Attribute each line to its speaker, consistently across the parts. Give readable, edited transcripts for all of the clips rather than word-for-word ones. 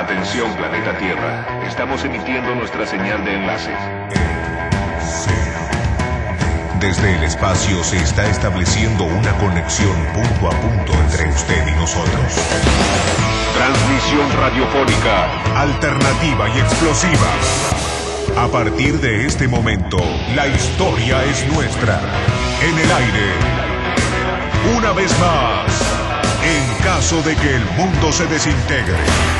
Speaker 1: Atención, planeta Tierra. Estamos emitiendo nuestra señal de enlace.
Speaker 2: Desde el espacio se está estableciendo una conexión punto a punto entre usted y nosotros.
Speaker 1: Transmisión radiofónica
Speaker 2: Alternativa y explosiva. A partir de este momento, la historia es nuestra. En el aire. Una vez más, en caso de que el mundo se desintegre.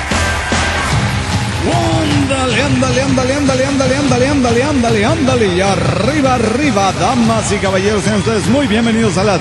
Speaker 3: Ándale. Y arriba, damas y caballeros, sean ustedes muy bienvenidos a la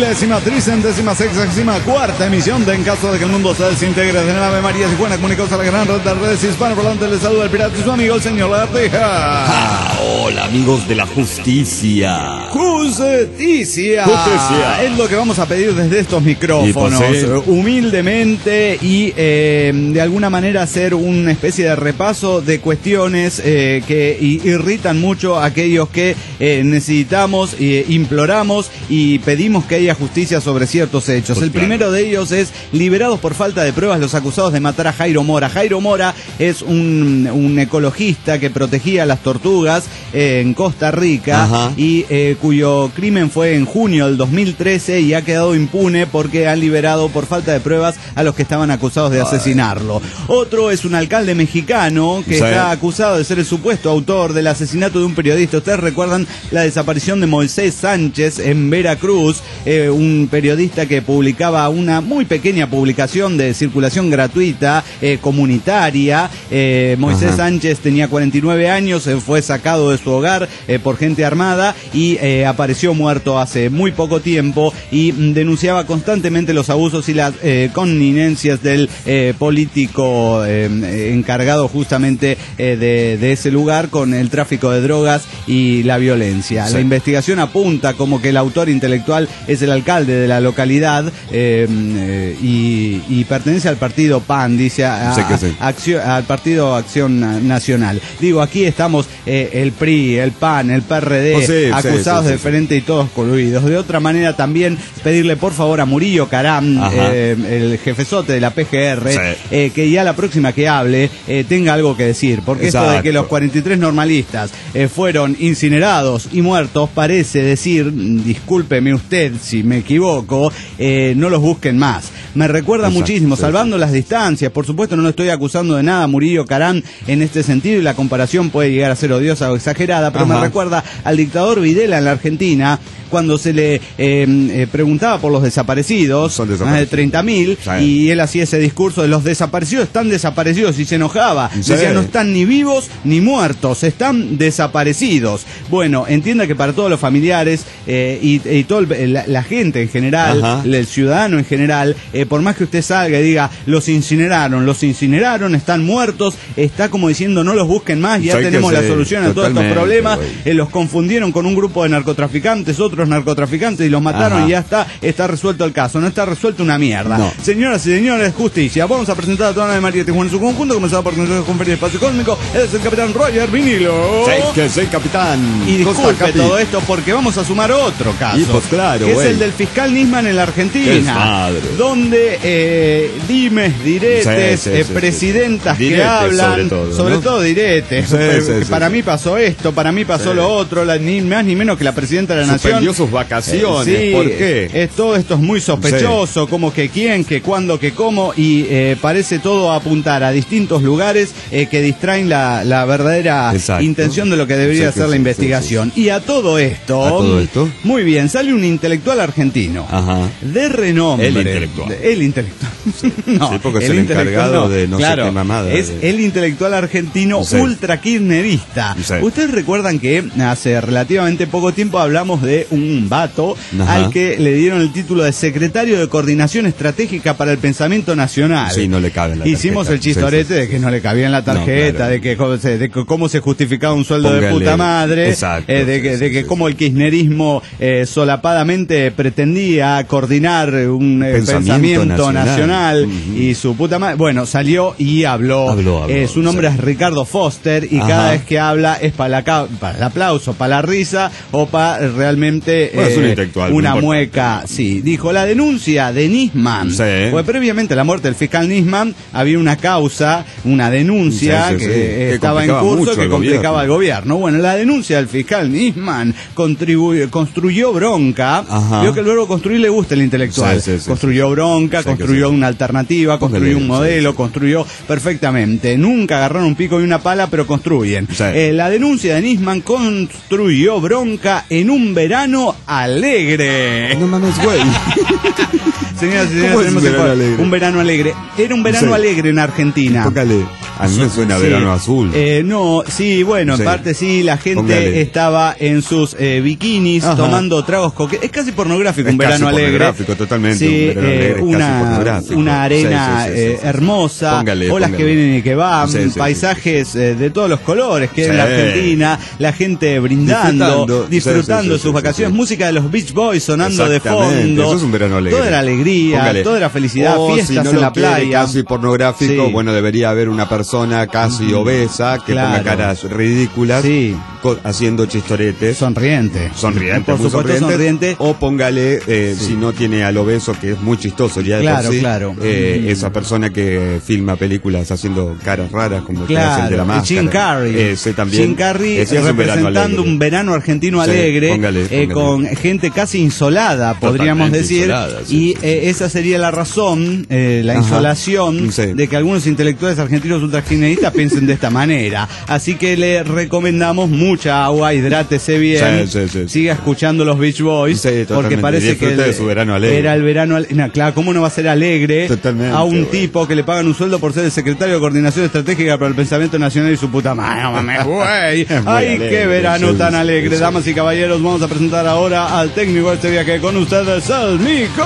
Speaker 3: 3.364ª emisión de En caso de que el mundo se desintegre, de Ave María y Juana, comunicados a la gran red de redes hispanoparlantes. Les saluda el pirata y su amigo, el señor Lagartija.
Speaker 4: Hola, amigos de la justicia.
Speaker 3: Justicia es lo que vamos a pedir desde estos micrófonos, humildemente, y de alguna manera hacer una especie de repaso de cuestiones que irritan mucho a aquellos que necesitamos, imploramos y pedimos que haya justicia sobre ciertos hechos.
Speaker 4: Pues
Speaker 3: el primero de ellos es: liberados por falta de pruebas los acusados de matar a Jairo Mora. Jairo Mora es un ecologista que protegía a las tortugas en Costa Rica.
Speaker 4: Ajá.
Speaker 3: Y cuyo crimen fue en junio del 2013 y ha quedado impune porque han liberado por falta de pruebas a los que estaban acusados de asesinarlo. Otro es un alcalde mexicano que está acusado de ser el supuesto autor del asesinato de un periodista. Ustedes recuerdan la desaparición de Moisés Sánchez en Veracruz, un periodista que publicaba una muy pequeña publicación de circulación gratuita, comunitaria. Moisés Sánchez tenía 49 años, fue sacado de su hogar por gente armada y apareció muerto hace muy poco tiempo, y denunciaba constantemente los abusos y las connivencias del político encargado justamente de ese lugar con el tráfico de drogas y la violencia. La investigación apunta como que el autor intelectual es el alcalde de la localidad y pertenece al partido PAN, dice, al partido Acción Nacional. Digo, aquí estamos el PRI, el PAN, el PRD, acusados de frente y todos coludidos. De otra manera, también pedirle por favor a Murillo Caram, el jefezote de la PGR, que ya la próxima que hable tenga algo que decir, porque esto de que los 43 normalistas fueron incinerados y muertos parece decir, discúlpeme usted si me equivoco, no los busquen más. Me recuerda muchísimo, salvando las distancias, por supuesto no lo estoy acusando de nada a Murillo Caram en este sentido, y la comparación puede llegar a ser odiosa o exagerada, pero me recuerda al dictador Videla en la Argentina, cuando se le preguntaba por los desaparecidos, más de 30.000, y él hacía ese discurso de los desaparecidos están desaparecidos, y se enojaba, decía: no están ni vivos ni muertos, están desaparecidos. Bueno, entienda que para todos los familiares y toda la gente en general, el ciudadano en general, por más que usted salga y diga los incineraron, están muertos, está como diciendo no los busquen más, ya tenemos la solución a todos estos problemas, los confundieron con un grupo de narcotraficantes, otros narcotraficantes, y los mataron, y ya está resuelto el caso. No está resuelto una mierda. Señoras y señores, justicia. Vamos a presentar a toda la de María Tijuana en su conjunto, comenzado por Consejo de Conferencia de Espacio Cósmico. Él es el capitán Roger Vinilo.
Speaker 4: Sí, capitán.
Speaker 3: Y disculpe todo esto porque vamos a sumar otro caso,
Speaker 4: pues claro,
Speaker 3: que es el del fiscal Nisman en la Argentina, donde dimes, diretes, presidentas que hablan, sobre todo diretes, para mí pasó esto, para mí pasó lo otro, ni más ni menos que la presidenta de la Nación
Speaker 4: sus vacaciones. ¿Por qué?
Speaker 3: Todo esto es muy sospechoso, como que quién, que cuándo, que cómo, y parece todo apuntar a distintos lugares que distraen la verdadera intención de lo que debería ser la investigación. Y a todo esto, muy bien, sale un intelectual argentino de renombre. El intelectual. No,
Speaker 4: porque es el encargado de no sé qué mamada.
Speaker 3: Es el intelectual argentino ultra kirchnerista. Ustedes recuerdan que hace relativamente poco tiempo hablamos de un vato al que le dieron el título de secretario de Coordinación Estratégica para el Pensamiento Nacional.
Speaker 4: Sí, no le cabe en la
Speaker 3: Hicimos
Speaker 4: tarjeta.
Speaker 3: el chistorete de que no no le cabía en la tarjeta, de que cómo se justificaba un sueldo de puta madre, de que cómo el kirchnerismo solapadamente pretendía coordinar un pensamiento nacional y su puta madre. Bueno, salió y habló. Su nombre es Ricardo Foster y cada vez que habla es para el aplauso, para la risa o para realmente una mueca. Sí, dijo la denuncia de Nisman. Pues previamente a la muerte del fiscal Nisman había una causa, una denuncia que estaba en curso que complicaba al gobierno. Bueno, la denuncia del fiscal Nisman construyó bronca. Vio que el verbo construir le gusta el intelectual. Construyó bronca, construyó una alternativa, construyó un modelo, construyó perfectamente. Nunca agarraron un pico y una pala, pero construyen. La denuncia de Nisman construyó bronca en un verano alegre.
Speaker 4: No mames, güey.
Speaker 3: Señoras y señores, tenemos un verano alegre. Era un verano alegre en Argentina.
Speaker 4: Tócale. A mí me suena verano azul.
Speaker 3: No, sí, bueno, en parte sí, la gente estaba en sus bikinis tomando tragos coquetos. Es casi pornográfico un verano alegre.
Speaker 4: Pornográfico, totalmente.
Speaker 3: Sí, un verano alegre, una arena hermosa, olas que vienen y que van, paisajes de todos los colores que hay en la Argentina, la gente brindando, disfrutando sus vacaciones, música de los Beach Boys sonando de fondo.
Speaker 4: Eso es un verano alegre.
Speaker 3: Toda era alegría, toda era felicidad, fiestas
Speaker 4: si no
Speaker 3: en la playa.
Speaker 4: Casi pornográfico, bueno, debería haber una persona casi obesa que ponga caras ridículas haciendo chistoretes.
Speaker 3: Sonriente,
Speaker 4: por supuesto, sonriente. O póngale, si no tiene al obeso, que es muy chistoso ya esa persona que filma películas haciendo caras raras como que hacen de la máscara.
Speaker 3: Jim Carrey.
Speaker 4: Ese también.
Speaker 3: Jim Carrey representando un verano argentino alegre, póngale. Con gente casi insolada, podríamos decir. Y esa sería la razón, la insolación de que algunos intelectuales argentinos ultrageneristas piensen de esta manera. Así que le recomendamos mucha agua, hidrátese bien, siga escuchando los Beach Boys, porque parece que era el verano claro, ¿cómo no va a ser alegre a un tipo que le pagan un sueldo por ser el secretario de Coordinación Estratégica para el Pensamiento Nacional y su puta madre? Güey. Ay, qué verano tan alegre. Damas y caballeros, vamos a presentar ahora al técnico de este viaje con ustedes, el Mico.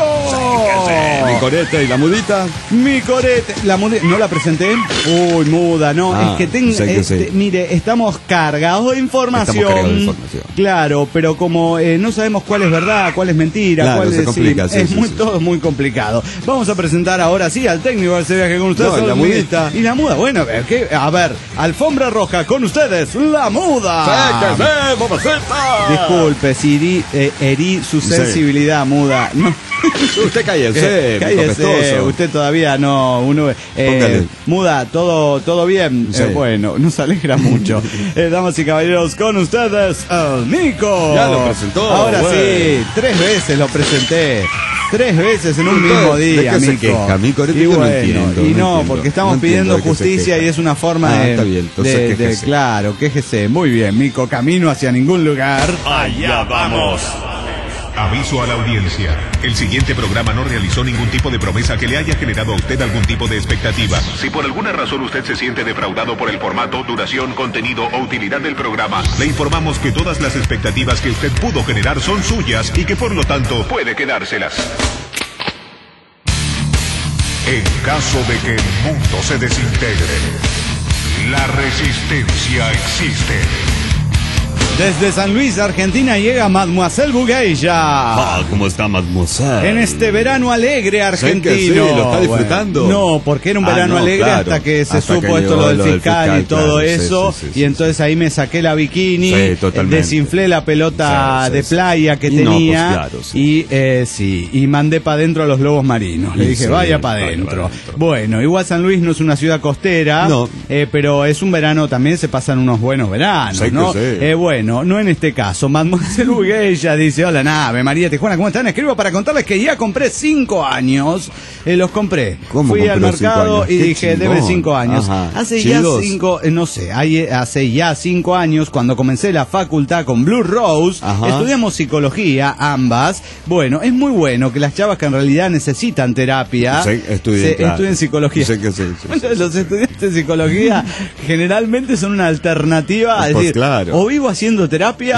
Speaker 4: Mi corete y la mudita.
Speaker 3: Mi corete, la mudita, ¿no la presenté? Uy, muda, no, es que mire, estamos cargados de información. Claro, pero como no sabemos cuál es verdad, cuál es mentira, cuál es todo muy complicado. Vamos a presentar ahora sí al técnico de este viaje con ustedes,
Speaker 4: la mudita.
Speaker 3: Y la muda, bueno, a ver, alfombra roja con ustedes, la muda. Disculpe si herí su sensibilidad, muda. No.
Speaker 4: Usted cállese,
Speaker 3: usted todavía no. Muda, todo bien. Bueno, nos alegra mucho. Damas y caballeros, con ustedes, el Nico.
Speaker 4: Ya lo presentó.
Speaker 3: Ahora sí, 3 veces lo presenté. 3 veces en un mismo día,
Speaker 4: ¿de qué se queja, Mico?
Speaker 3: Y bueno, porque estamos pidiendo justicia y es una forma de...
Speaker 4: Está bien, entonces
Speaker 3: claro, quéjese. Muy bien, Mico, camino hacia ningún lugar.
Speaker 1: Allá vamos. Aviso a la audiencia. El siguiente programa no realizó ningún tipo de promesa que le haya generado a usted algún tipo de expectativa. Si por alguna razón usted se siente defraudado por el formato, duración, contenido o utilidad del programa, le informamos que todas las expectativas que usted pudo generar son suyas y que por lo tanto puede quedárselas.
Speaker 2: En caso de que el mundo se desintegre, la resistencia existe.
Speaker 3: Desde San Luis, Argentina, llega Mademoiselle Bugueya.
Speaker 4: ¿Cómo está Mademoiselle?
Speaker 3: En este verano alegre argentino.
Speaker 4: Sí, ¿lo está disfrutando?
Speaker 3: No, porque era un verano alegre hasta que se supo esto lo del fiscal y todo eso. Y entonces ahí me saqué la bikini, desinflé la pelota de playa que tenía y mandé para adentro a los lobos marinos. Le dije, vaya para adentro. Bueno, igual San Luis no es una ciudad costera, pero es un verano, también se pasan unos buenos veranos, ¿no? Bueno, no en este caso. Mademoiselle Bugueya dice, hola, nave, María Tijuana, ¿cómo están? Escribo para contarles que ya compré 5 años. Los compré. Fui al mercado y dije, debe 5 años. Hace ya 5, no sé, hace ya 5 años, cuando comencé la facultad con Blue Rose, estudiamos psicología, ambas. Bueno, es muy bueno que las chavas que en realidad necesitan terapia estudien psicología. Los estudiantes de psicología generalmente son una alternativa a decir, o vivo haciendo haciendo terapia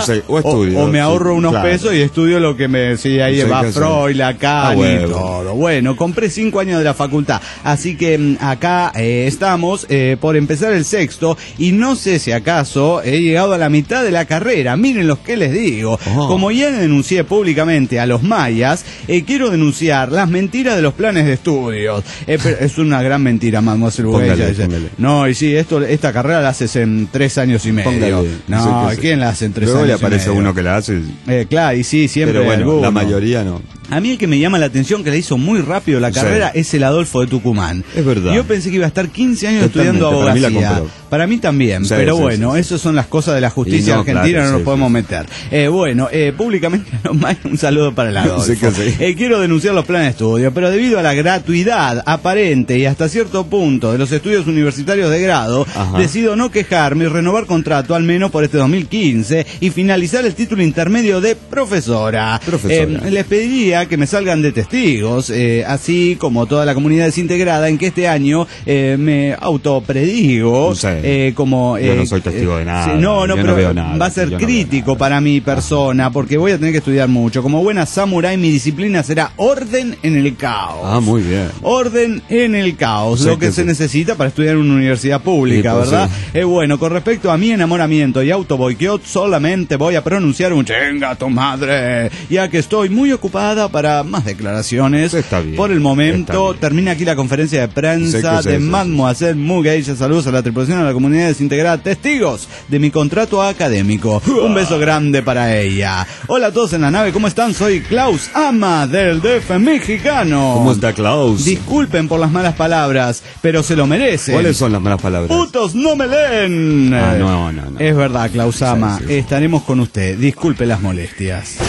Speaker 3: o me ahorro unos pesos y estudio lo que me... Sí, ahí va Freud, Lacan y todo. Bueno, compré 5 años de la facultad, así que acá estamos por empezar el sexto y no sé si acaso he llegado a la mitad de la carrera. Miren los que les digo. Como ya denuncié públicamente a los mayas, quiero denunciar las mentiras de los planes de estudios. Pero es una gran mentira, mademoiselle Huella. No, y sí, esta carrera la haces en 3 años y medio. No, ¿quién la hace en 3 años y medio?
Speaker 4: Luego le aparece uno que la hace.
Speaker 3: Claro, y sí, siempre.
Speaker 4: Pero bueno, la mayoría no.
Speaker 3: A mí el que me llama la atención, que le hizo muy rápido la carrera, es el Adolfo de Tucumán.
Speaker 4: Es verdad.
Speaker 3: Yo pensé que iba a estar 15 años estudiando abogacía. Para mí también, pero bueno, eso son las cosas de la justicia argentina, no nos podemos meter. Bueno, públicamente un saludo para el Adolfo. Quiero denunciar los planes de estudio, pero debido a la gratuidad aparente y hasta cierto punto de los estudios universitarios de grado, decido no quejarme y renovar contrato al menos por este 2015 y finalizar el título intermedio de profesora. Les pediría que me salgan de testigos, así como toda la comunidad desintegrada, en que este año me autopredigo como...
Speaker 4: yo no soy testigo de nada.
Speaker 3: Pero no veo nada, va a ser crítico para mi persona, porque voy a tener que estudiar mucho. Como buena samurái, mi disciplina será orden en el caos.
Speaker 4: Muy bien.
Speaker 3: Orden en el caos, lo que se necesita para estudiar en una universidad pública, ¿verdad? Bueno, con respecto a mi enamoramiento y autoboicot, solamente voy a pronunciar un chinga tu madre, ya que estoy muy ocupada para más declaraciones.
Speaker 4: Está bien.
Speaker 3: Por el momento, termina aquí la conferencia de prensa de Mademoiselle Muguet. Saludos a la tripulación, a la comunidad desintegrada, testigos de mi contrato académico. Un beso grande para ella. Hola a todos en la nave, ¿cómo están? Soy Klaus Ama del DF mexicano.
Speaker 4: ¿Cómo está Klaus?
Speaker 3: Disculpen por las malas palabras, pero se lo merecen.
Speaker 4: ¿Cuáles son las malas palabras?
Speaker 3: ¡Putos no me leen!
Speaker 4: No.
Speaker 3: Es verdad, Klaus Ama, estaremos con usted. Disculpe las molestias.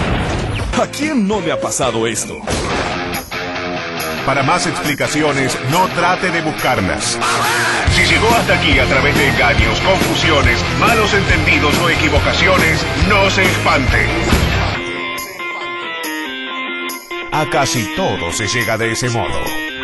Speaker 2: ¿A quién no le ha pasado esto? Para más explicaciones, no trate de buscarlas. Si llegó hasta aquí a través de engaños, confusiones, malos entendidos o equivocaciones, no se espante. A casi todo se llega de ese modo.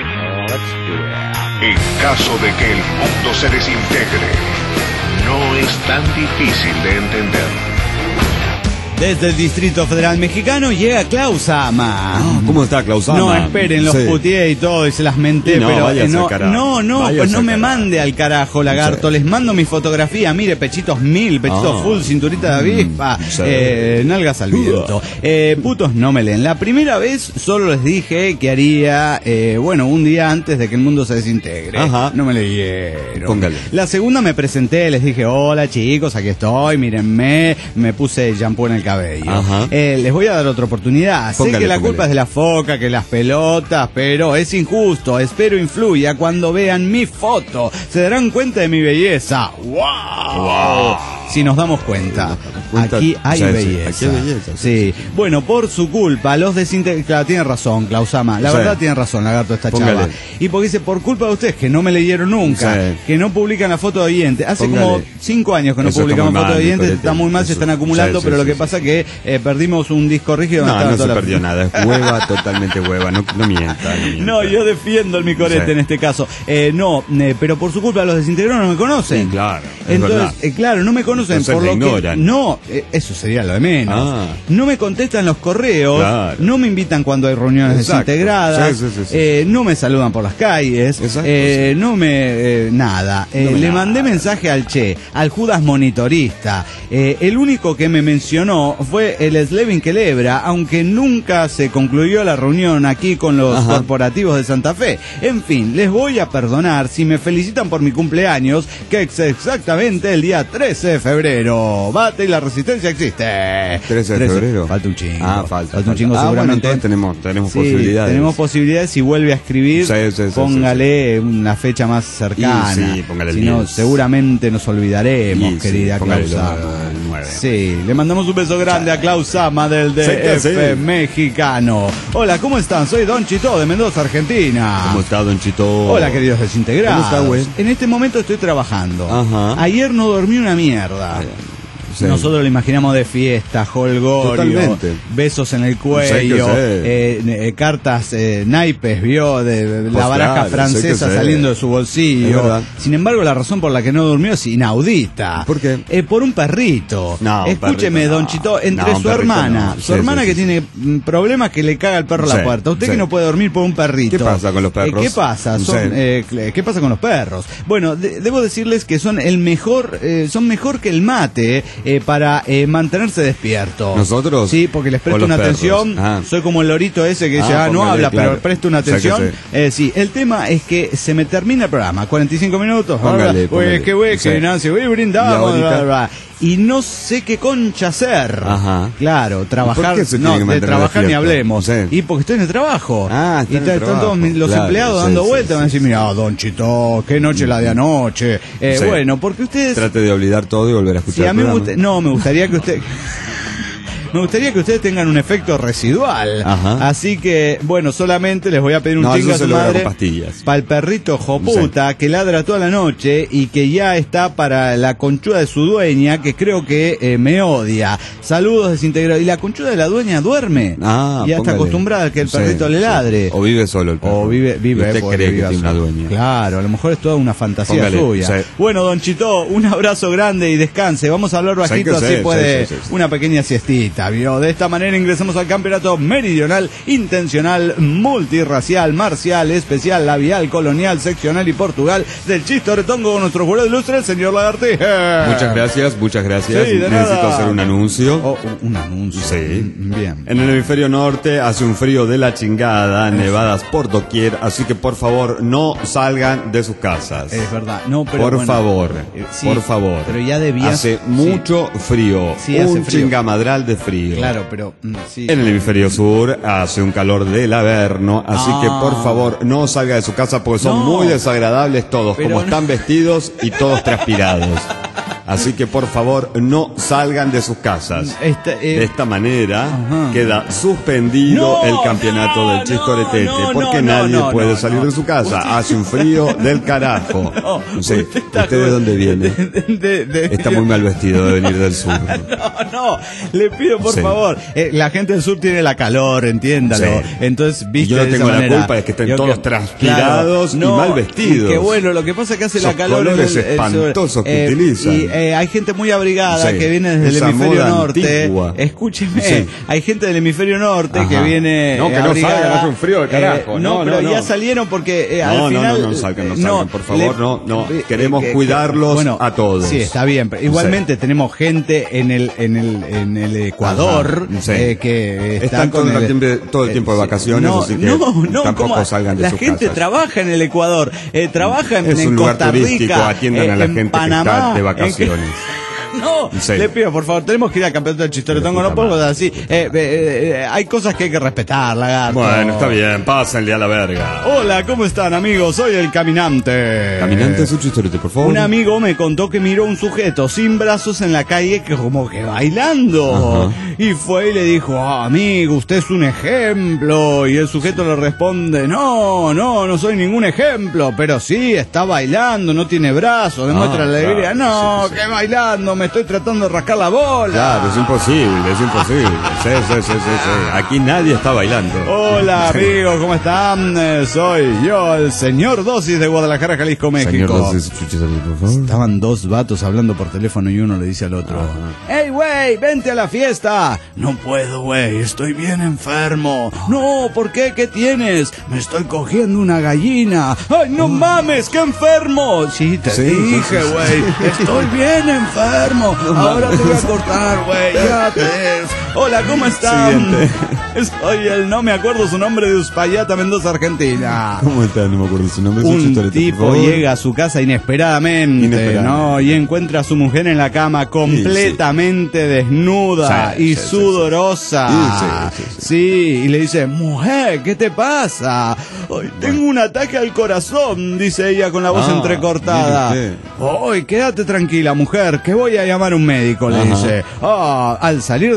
Speaker 2: En caso de que el mundo se desintegre, no es tan difícil de entender.
Speaker 3: Desde el Distrito Federal Mexicano llega Klaus Ama.
Speaker 4: ¿Cómo está Klaus Ama?
Speaker 3: No, esperen, los puteé y todo y se las menté, pero no me mande al carajo, lagarto. Les mando mi fotografía, mire, pechitos 1000, pechitos full, cinturita de avispa, nalgas al viento. Putos no me leen. La primera vez solo les dije que haría, un día antes de que el mundo se desintegre. No me leyeron.
Speaker 4: Póngale.
Speaker 3: La segunda me presenté, les dije, hola chicos, aquí estoy, mírenme, me puse shampoo en el cabello. Les voy a dar otra oportunidad. Sé que la culpa es de la foca, que las pelotas, pero es injusto. Espero influya cuando vean mi foto. Se darán cuenta de mi belleza. ¡Wow! Si nos damos cuenta, aquí hay belleza. Sí. Bueno, por su culpa, los desintegrados... Claro, tiene razón, Klaus Ama. La verdad tiene razón, lagarto, esta chava. Y porque dice, por culpa de ustedes, que no me leyeron nunca, que no publican la foto de oyente. Hace como 5 años que no publicamos foto de oyente, está muy mal, se están acumulando, pero lo que pasa es que perdimos un disco rígido.
Speaker 4: No se perdió nada, es hueva, totalmente hueva, no mienta.
Speaker 3: No, yo defiendo el micorete en este caso. Pero por su culpa los desintegrados no me conocen.
Speaker 4: Sí, claro.
Speaker 3: Entonces, claro, no me conocen. Por lo ignoran. Eso sería lo de menos. No me contestan los correos, no me invitan cuando hay reuniones desintegradas, no me saludan por las calles, nada. Le mandé mensaje al Judas monitorista. El único que me mencionó fue el Slevin Kelebra, aunque nunca se concluyó la reunión aquí con los corporativos de Santa Fe. En fin, les voy a perdonar si me felicitan por mi cumpleaños, que es exactamente el día 13 de febrero. Bate y la resistencia existe.
Speaker 4: 13 de febrero.
Speaker 3: Falta un chingo.
Speaker 4: Falta
Speaker 3: un chingo seguramente.
Speaker 4: Bueno, tenemos posibilidades.
Speaker 3: Tenemos posibilidades. Si vuelve a escribir, póngale una fecha más cercana.
Speaker 4: Póngale el
Speaker 3: si no, seguramente nos olvidaremos, querida Klaus Ama. Sí, le mandamos un beso grande a Klaus Ama del DF mexicano. Hola, ¿cómo están? Soy Don Chito de Mendoza, Argentina.
Speaker 4: ¿Cómo está, Don Chito?
Speaker 3: Hola, queridos desintegrados.
Speaker 4: ¿Cómo está, güey?
Speaker 3: En este momento estoy trabajando. Ayer no dormí una mierda. nosotros lo imaginamos de fiesta, holgorio, besos en el cuello, cartas, naipes, vio, de la baraja francesa saliendo de su bolsillo. Sin embargo, la razón por la que no durmió es inaudita.
Speaker 4: ¿Por qué?
Speaker 3: Por un perrito.
Speaker 4: No,
Speaker 3: escúcheme, don Chito, entre su hermana que tiene problemas que le caga el perro a la puerta. Usted que no puede dormir por un perrito.
Speaker 4: ¿Qué pasa con los perros?
Speaker 3: ¿Qué pasa? ¿Qué pasa con los perros? Bueno, debo decirles que son son mejor que el mate para mantenerse despierto.
Speaker 4: ¿Nosotros?
Speaker 3: Sí, porque les presto una atención. Soy como el lorito ese que dice, no habla, pero presto una atención. Sí, el tema es que se me termina el programa, 45 minutos.
Speaker 4: Póngale.
Speaker 3: Qué güey, que Nancy, brindamos, y no sé qué concha hacer. Claro, trabajar. De trabajar ni hablemos. Y porque estoy en el trabajo.
Speaker 4: Y
Speaker 3: están todos los empleados dando vueltas. Van a decir, mira, don Chito, qué noche la de anoche. Bueno, porque ustedes...
Speaker 4: Trate de olvidar todo y volver a escuchar el programa.
Speaker 3: Me gustaría que usted... Me gustaría que ustedes tengan un efecto residual. Así que, bueno, solamente les voy a pedir un chingo a su madre para el perrito joputa que ladra toda la noche y que ya está para la conchuda de su dueña, que creo que me odia. Saludos, desintegrados. Y la conchuda de la dueña duerme. Ya está acostumbrada a que el perrito le ladre.
Speaker 4: O vive solo el perro.
Speaker 3: O vive
Speaker 4: usted cree que tiene una dueña.
Speaker 3: Claro, a lo mejor es toda una fantasía suya. Bueno, don Chito, un abrazo grande y descanse. Vamos a hablar bajito, así puede una pequeña siestita. De esta manera ingresamos al campeonato meridional, intencional, multirracial, marcial, especial, labial, colonial, seccional y Portugal del Chistoretongo con nuestro jurado ilustre, el señor Lagartija.
Speaker 4: Muchas gracias.
Speaker 3: Sí,
Speaker 4: necesito hacer un anuncio.
Speaker 3: Un anuncio.
Speaker 4: Sí.
Speaker 3: Bien.
Speaker 4: En el hemisferio norte hace un frío de la chingada, nevadas por doquier, así que por favor no salgan de sus casas.
Speaker 3: Es verdad. No, pero
Speaker 4: por favor.
Speaker 3: Pero ya debías...
Speaker 4: Hace mucho frío. Un chingamadral de frío.
Speaker 3: Claro, pero
Speaker 4: en el hemisferio sur hace un calor del averno, así que por favor no salga de su casa porque son muy desagradables todos, como están vestidos y todos transpirados. Así que por favor no salgan de sus casas. De esta manera queda suspendido el campeonato del Chistoretete, porque nadie puede salir de su casa. Hace un frío del carajo. ¿Usted de dónde viene? Está muy mal vestido de venir del sur.
Speaker 3: Le pido por favor. La gente del sur tiene la calor, entiéndalo. Entonces, viste,
Speaker 4: yo no tengo la culpa de que estén todos transpirados y mal vestidos.
Speaker 3: Que bueno, lo que pasa es que hace la calor.
Speaker 4: Colores espantosos que utilizan.
Speaker 3: Hay gente muy abrigada que viene desde el hemisferio norte.
Speaker 4: Antigua.
Speaker 3: Escúcheme, hay gente del hemisferio norte que viene
Speaker 4: que no salgan, hace un frío de carajo.
Speaker 3: Pero ya salieron porque al final...
Speaker 4: No salgan, por favor, no. Queremos cuidarlos a todos.
Speaker 3: Sí, está bien, pero igualmente tenemos gente en el Ecuador que
Speaker 4: están todo el tiempo de vacaciones, así que tampoco salgan de sus casas.
Speaker 3: La gente trabaja en el Ecuador, trabaja en Costa Rica,
Speaker 4: es un lugar turístico, atiendan a la gente Panamá, que está de vacaciones.
Speaker 3: Le pido, por favor, tenemos que ir al campeonato del Chistoretongo, no podemos así. Hay cosas que hay que respetar, lagarto.
Speaker 4: Bueno, está bien, pásenle a la verga.
Speaker 3: Hola, ¿cómo están, amigos? Soy el Caminante.
Speaker 4: Caminante, su chistorete, por favor.
Speaker 3: Un amigo me contó que miró un sujeto sin brazos en la calle, que como que bailando. Y fue y le dijo, amigo, usted es un ejemplo. Y el sujeto le responde, no soy ningún ejemplo, pero sí, está bailando, no tiene brazos, demuestra la alegría. Que bailando, me estoy tratando de rascar la bola.
Speaker 4: Claro, es imposible. Sí. Aquí nadie está bailando.
Speaker 3: Hola, amigos, ¿cómo están? Soy yo, el señor Dosis de Guadalajara, Jalisco, México.
Speaker 4: Señor Dosis, por favor.
Speaker 3: Estaban dos vatos hablando por teléfono y uno le dice al otro, ¡Hey, güey, vente a la fiesta! No puedo, güey, estoy bien enfermo. No, ¿por qué? ¿Qué tienes? Me estoy cogiendo una gallina. ¡Ay, no mames, qué enfermo! Sí, te dije, güey, estoy bien enfermo. Ahora te voy a cortar, güey, ya ves. Hola, ¿cómo están? Soy no me acuerdo su nombre, de Uspallata, Mendoza, Argentina.
Speaker 4: ¿Cómo está? No me acuerdo su nombre.
Speaker 3: Un tipo llega a su casa inesperadamente, ¿no? Y encuentra a su mujer en la cama completamente desnuda y sudorosa. Sí, y le dice, mujer, ¿qué te pasa? Ay, tengo un ataque al corazón, dice ella con la voz entrecortada. Ay, quédate tranquila, mujer, que voy a llamar a un médico, le dice. Al salir de la habitación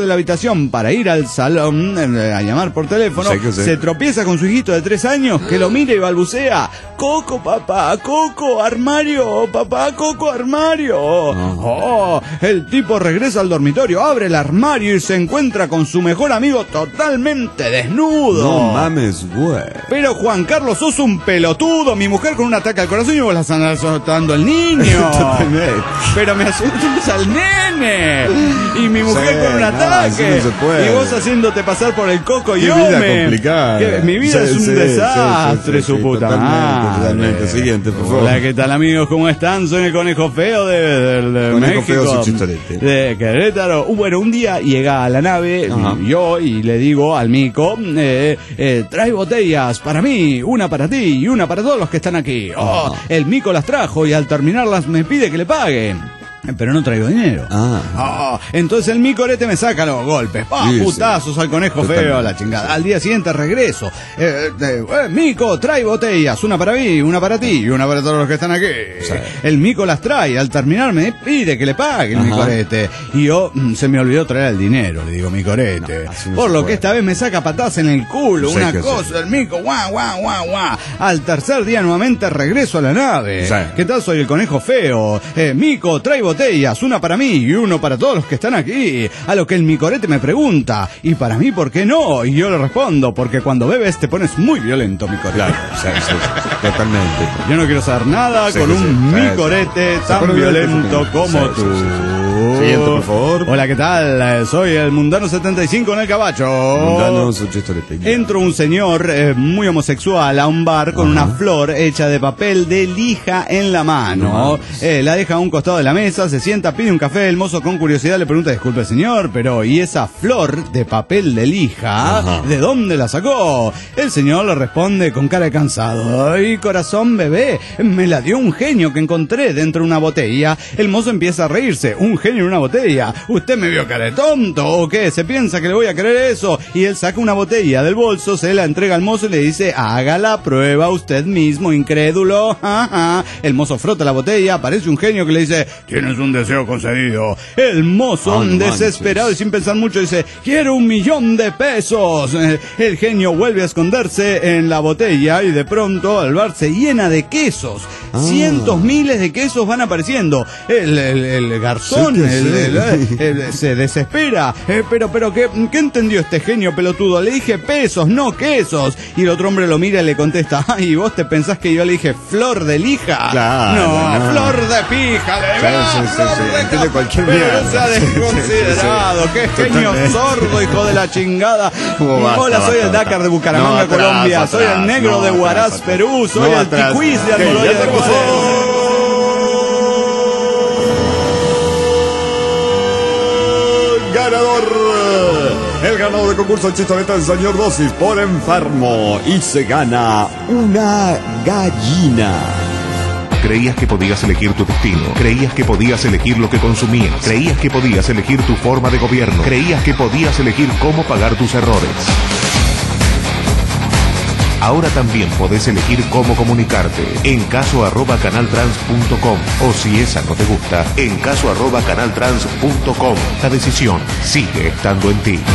Speaker 3: autorización para ir al salón a llamar por teléfono. Se tropieza con su hijito de 3 años que lo mira y balbucea: Coco, papá, Coco, armario, papá, Coco, armario. Oh, el tipo regresa al dormitorio, abre el armario y se encuentra con su mejor amigo totalmente desnudo.
Speaker 4: No mames, güey.
Speaker 3: Pero Juan Carlos, sos un pelotudo. Mi mujer con un ataque al corazón y vos las andás azotando al niño. Pero me asustas al nene. Y mi mujer con un ataque. No y vos haciéndote pasar por el Coco y
Speaker 4: vida complicada.
Speaker 3: Mi vida es un desastre, su puta madre.
Speaker 4: Totalmente. Siguiente, por favor.
Speaker 3: Hola, ¿qué tal, amigos? ¿Cómo están? Soy el Conejo Feo de
Speaker 4: Conejo
Speaker 3: México,
Speaker 4: Feo, su chistorete.
Speaker 3: de Querétaro. Bueno, un día llega a la nave yo y le digo al mico: trae botellas para mí, una para ti y una para todos los que están aquí. El mico las trajo y al terminarlas me pide que le pague. Pero no traigo dinero. Entonces el micorete me saca los golpes. Putazos al Conejo Feo, la chingada. Al día siguiente regreso. Mico, trae botellas. Una para mí, una para ti y una para todos los que están aquí. El mico las trae. Al terminar me pide que le pague el micorete. Y yo se me olvidó traer el dinero, le digo, micorete. Por lo que esta vez me saca patas en el culo. Una cosa, el mico, guau. Al tercer día nuevamente regreso a la nave. ¿Qué tal? Soy el Conejo Feo. Mico, trae botellas, una para mí y uno para todos los que están aquí. A lo que el micorete me pregunta: ¿y para mí por qué no? Y yo le respondo: porque cuando bebes te pones muy violento, micorete.
Speaker 4: Claro, totalmente.
Speaker 3: Yo no quiero saber nada con un micorete tan violento como tú.
Speaker 4: Siguiente, por favor.
Speaker 3: Hola, ¿qué tal? Soy el Mundano 75 en el Cabacho.
Speaker 4: Mundano, su chistorete.
Speaker 3: Entra un señor muy homosexual a un bar con una flor hecha de papel de lija en la mano. La deja a un costado de la mesa, se sienta, pide un café. El mozo con curiosidad le pregunta: disculpe, señor, pero ¿y esa flor de papel de lija? ¿De dónde la sacó? El señor le responde con cara de cansado: ay, corazón, bebé, me la dio un genio que encontré dentro de una botella. El mozo empieza a reírse: un genio en una botella. ¿Usted me vio cara de tonto o qué? ¿Se piensa que le voy a creer eso? Y él saca una botella del bolso, se la entrega al mozo y le dice: haga la prueba usted mismo, incrédulo. El mozo frota la botella, aparece un genio que le dice: tienes un deseo concedido. El mozo, desesperado y sin pensar mucho, dice: quiero 1.000.000 de pesos. El genio vuelve a esconderse en la botella y de pronto el bar se llena de quesos. Cientos, miles de quesos van apareciendo. El garzón se desespera. Pero ¿qué entendió este genio pelotudo? Le dije pesos, no quesos. Y el otro hombre lo mira y le contesta: ay, ¿vos te pensás que yo le dije flor de lija?
Speaker 4: Claro,
Speaker 3: no, flor de pija, de verdad.
Speaker 4: Entiende cualquier
Speaker 3: mierda. Pero se ha desconsiderado. Qué genio sordo, hijo de la chingada. Hola, soy el Dakar de Bucaramanga, Colombia. Soy el negro de Huaraz, Perú. Soy el Ticuiz de Almoloya de Ecuador.
Speaker 4: El ganador del concurso de chistoreta es el señor Dosis por enfermo y se gana una gallina.
Speaker 1: Creías que podías elegir tu destino, creías que podías elegir lo que consumías, creías que podías elegir tu forma de gobierno, creías que podías elegir cómo pagar tus errores. Ahora también podés elegir cómo comunicarte en caso@canaltrans.com o si esa no te gusta, en caso@canaltrans.com. La decisión sigue estando en ti.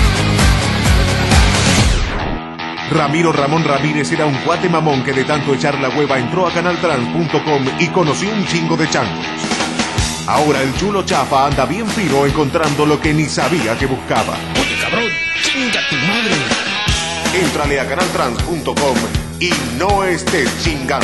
Speaker 1: Ramiro Ramón Ramírez era un cuate mamón que de tanto echar la hueva entró a canaltrans.com y conoció un chingo de changos. Ahora el chulo chafa anda bien fino encontrando lo que ni sabía que buscaba.
Speaker 5: Oye, cabrón, chinga tu madre.
Speaker 1: Éntrale a canaltrans.com y no estés chingando.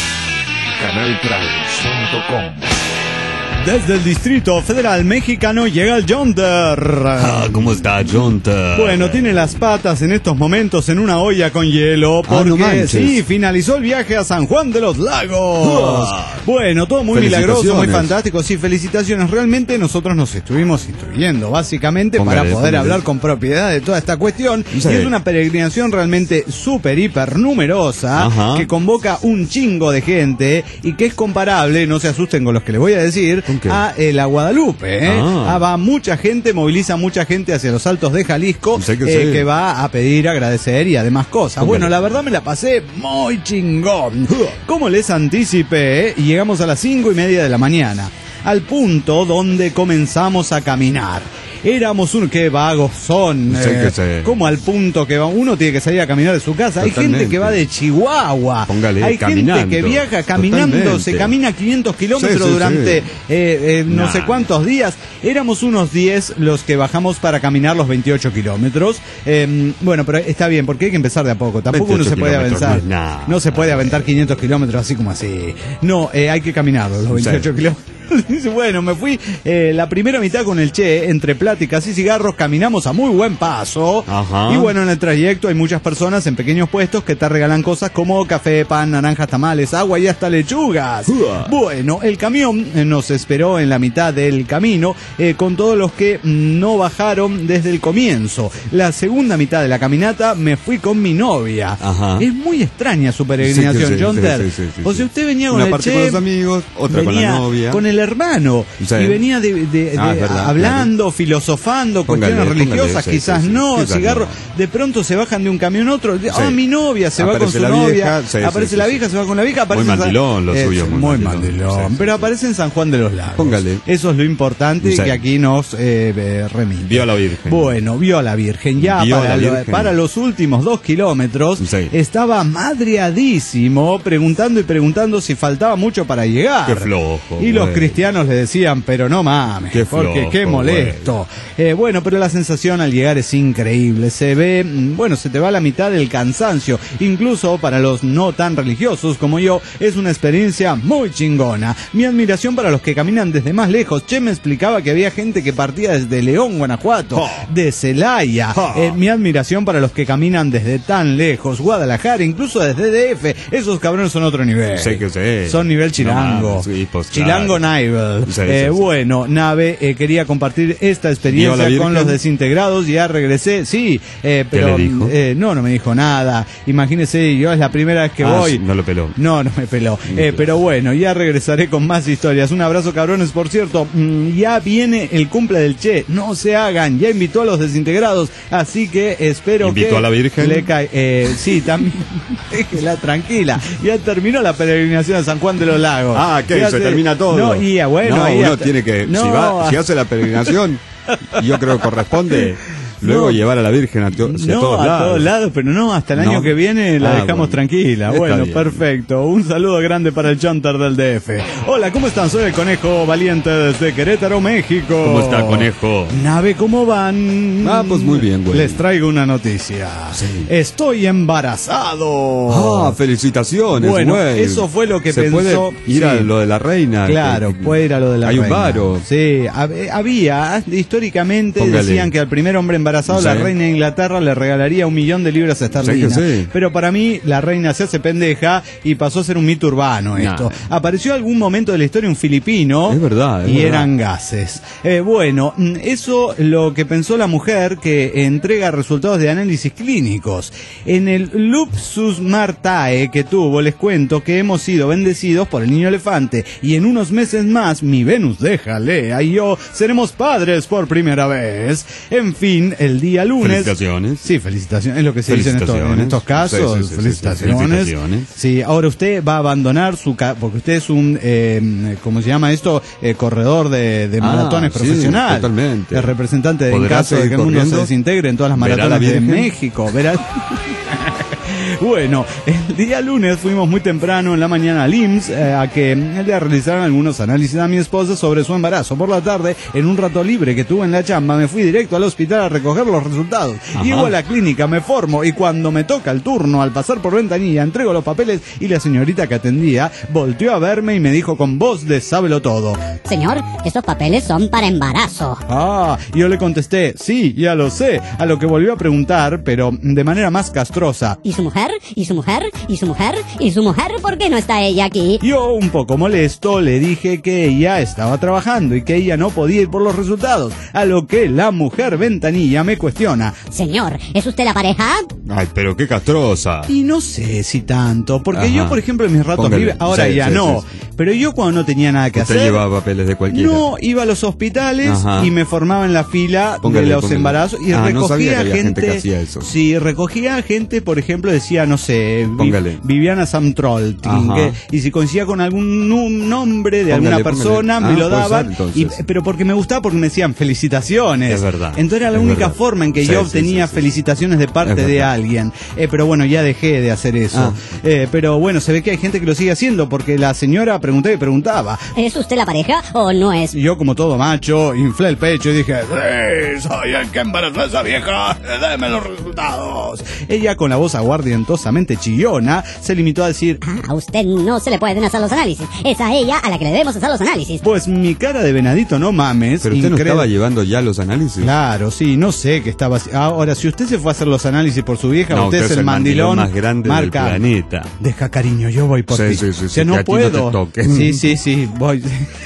Speaker 5: Canaltrans.com.
Speaker 3: Desde el Distrito Federal Mexicano llega el Yonder.
Speaker 4: ¿Cómo está Yonder?
Speaker 3: Bueno, tiene las patas en estos momentos en una olla con hielo porque sí, finalizó el viaje a San Juan de los Lagos. Bueno, todo muy milagroso, muy fantástico. Sí, felicitaciones. Realmente nosotros nos estuvimos instruyendo, básicamente, para poder hablar con propiedad de toda esta cuestión. Sí. Y es una peregrinación realmente súper, hiper numerosa, que convoca un chingo de gente y que es comparable, no se asusten con los que les voy a decir, a la Guadalupe. Va mucha gente, moviliza mucha gente hacia los Altos de Jalisco, que va a pedir, agradecer y además cosas. Bueno, la verdad me la pasé muy chingón. Como les anticipé, llegamos a las 5:30 de la mañana, al punto donde comenzamos a caminar. Éramos qué vagos son. Como al punto que uno tiene que salir a caminar de su casa. Totalmente. Hay gente que va de Chihuahua.
Speaker 4: Póngale,
Speaker 3: hay
Speaker 4: caminando.
Speaker 3: Gente que viaja caminando. Totalmente. Se camina 500 kilómetros durante no sé cuántos días. Éramos unos 10 los que bajamos para caminar los 28 kilómetros. Bueno, pero está bien, porque hay que empezar de a poco. Tampoco uno se puede avanzar. No se puede aventar 500 kilómetros así como así. No, hay que caminar los 28 kilómetros. Bueno, me fui la primera mitad con el Che, entre pláticas y cigarros, caminamos a muy buen paso. Ajá. Y bueno, en el trayecto hay muchas personas en pequeños puestos que te regalan cosas como café, pan, naranjas, tamales, agua y hasta lechugas. Bueno, el camión nos esperó en la mitad del camino con todos los que no bajaron desde el comienzo. La segunda mitad de la caminata me fui con mi novia. Ajá. Es muy extraña su peregrinación, John Ter. O sea, usted venía con
Speaker 4: una
Speaker 3: el
Speaker 4: parte
Speaker 3: Che,
Speaker 4: con los amigos, otra con la novia,
Speaker 3: con el hermano, y venía hablando, claro, filosofando, cuestiones religiosas, quizás no, cigarros, de pronto se bajan de un camión a otro, mi novia se va con su novia, aparece la vieja, se va con la vieja, aparece
Speaker 4: muy mandilón lo suyo,
Speaker 3: muy mandilón, pero aparece en San Juan de los Lagos.
Speaker 4: Póngale.
Speaker 3: Eso es lo importante que aquí nos remite.
Speaker 4: Vio a la Virgen.
Speaker 3: Bueno, vio a la Virgen, ya para los últimos 2 kilómetros, estaba madreadísimo, preguntando si faltaba mucho para llegar.
Speaker 4: Qué flojo.
Speaker 3: Y los cristianos le decían, pero no mames, porque qué molesto. Bueno, pero la sensación al llegar es increíble. Se ve, se te va la mitad del cansancio. Incluso para los no tan religiosos como yo, es una experiencia muy chingona. Mi admiración para los que caminan desde más lejos. Che me explicaba que había gente que partía desde León, Guanajuato, de Celaya. Mi admiración para los que caminan desde tan lejos, Guadalajara, incluso desde DF. Esos cabrones son otro nivel. Son nivel chilango. Chilango Nivel. Bueno, Nave quería compartir esta experiencia con los desintegrados. Ya regresé, pero
Speaker 4: ¿qué le dijo?
Speaker 3: No me dijo nada. Imagínese, yo es la primera vez que voy.
Speaker 4: No lo peló.
Speaker 3: No me peló. Pero bueno, ya regresaré con más historias. Un abrazo, cabrones. Por cierto, ya viene el cumple del Che. No se hagan. Ya invitó a los desintegrados. Así que espero que...
Speaker 4: ¿Invitó a la Virgen?
Speaker 3: Sí, también. Déjela tranquila. Ya terminó la peregrinación a San Juan de los Lagos.
Speaker 4: Se termina todo. Uno tiene que, si hace la peregrinación, yo creo que corresponde luego llevar a la Virgen a todos
Speaker 3: lados, pero no, hasta el año que viene la dejamos tranquila. Bueno, perfecto. Un saludo grande para el Chonter del DF. Hola, ¿cómo están? Soy el Conejo Valiente desde Querétaro, México.
Speaker 4: ¿Cómo está, Conejo?
Speaker 3: Nave, ¿cómo van?
Speaker 4: Pues muy bien, güey.
Speaker 3: Les traigo una noticia. Estoy embarazado.
Speaker 4: Felicitaciones,
Speaker 3: bueno, güey. Eso fue lo que pensó.
Speaker 4: ¿Puede ir a lo de la reina?
Speaker 3: Claro, puede ir a lo de la reina.
Speaker 4: Hay un varo.
Speaker 3: Sí, había, históricamente decían que al primer hombre embarazado la reina de Inglaterra le regalaría 1 millón de libras esterlinas. Pero para mí la reina se hace pendeja y pasó a ser un mito urbano esto. Apareció algún momento de la historia un filipino.
Speaker 4: Es verdad.
Speaker 3: Eran gases. Bueno, eso lo que pensó la mujer que entrega resultados de análisis clínicos. En el Lupus Martae que tuvo, les cuento que hemos sido bendecidos por el niño elefante y en unos meses más mi Venus de Jalea y yo seremos padres por primera vez. En fin, el día lunes.
Speaker 4: Felicitaciones.
Speaker 3: Sí, felicitaciones. Es lo que se dice en estos casos. Felicitaciones. Sí, ahora usted va a abandonar su porque usted es un, ¿cómo se llama esto? Corredor de maratones profesional.
Speaker 4: Totalmente.
Speaker 3: El representante de en caso de que el mundo se desintegre en todas las maratones de México. Bueno, el día lunes fuimos muy temprano en la mañana al IMSS a que le realizaran algunos análisis a mi esposa sobre su embarazo. Por la tarde, en un rato libre que tuve en la chamba, me fui directo al hospital a recoger los resultados. Llego a la clínica, me formo y cuando me toca el turno, al pasar por ventanilla, entrego los papeles y la señorita que atendía volteó a verme y me dijo con voz de sábelo todo:
Speaker 6: señor, estos papeles son para embarazo.
Speaker 3: Yo le contesté, sí, ya lo sé, a lo que volvió a preguntar, pero de manera más castrosa:
Speaker 6: ¿y su mujer? ¿Y su mujer? ¿Y su mujer? ¿Y su mujer? ¿Por qué no está ella aquí?
Speaker 3: Yo, un poco molesto, le dije que ella estaba trabajando y que ella no podía ir por los resultados, a lo que la mujer ventanilla me cuestiona:
Speaker 6: señor, ¿es usted la pareja?
Speaker 4: Ay, pero qué castrosa.
Speaker 3: Y no sé si tanto, porque yo, por ejemplo, en mis ratos libres, ahora no, pero yo cuando no tenía nada que hacer...
Speaker 4: ¿Usted llevaba papeles de cualquiera?
Speaker 3: No, iba a los hospitales y me formaba en la fila de los embarazos y recogía
Speaker 4: gente que hacía eso.
Speaker 3: Sí, recogía gente, por ejemplo, decía decía, no sé, Viviana Samtroll, y si coincidía con algún nombre de alguna persona, me lo daban, pero porque me gustaba, porque me decían felicitaciones.
Speaker 4: Es verdad.
Speaker 3: Entonces era la única forma en que yo obtenía felicitaciones de parte de alguien. Pero bueno, ya dejé de hacer eso. Pero bueno, se ve que hay gente que lo sigue haciendo, porque la señora preguntaba y preguntaba.
Speaker 6: ¿Es usted la pareja o no es?
Speaker 3: Y yo, como todo macho, inflé el pecho y dije, sí, soy el que embarazó a esa vieja, déme los resultados. Ella, con la voz aguardientosamente chillona, se limitó a decir,
Speaker 6: a usted no se le pueden hacer los análisis, es a ella a la que le debemos hacer los análisis.
Speaker 3: Pues mi cara de venadito, no mames.
Speaker 4: Pero usted no estaba llevando ya los análisis.
Speaker 3: Claro, sí, no sé qué estaba haciendo. Ahora, si usted se fue a hacer los análisis por su vieja, usted es el mandilón
Speaker 4: más grande del planeta.
Speaker 3: Deja, cariño, yo voy por ti.
Speaker 4: Sí,
Speaker 3: no
Speaker 4: que
Speaker 3: puedo.
Speaker 4: A ti no te toquen.
Speaker 3: Sí, voy.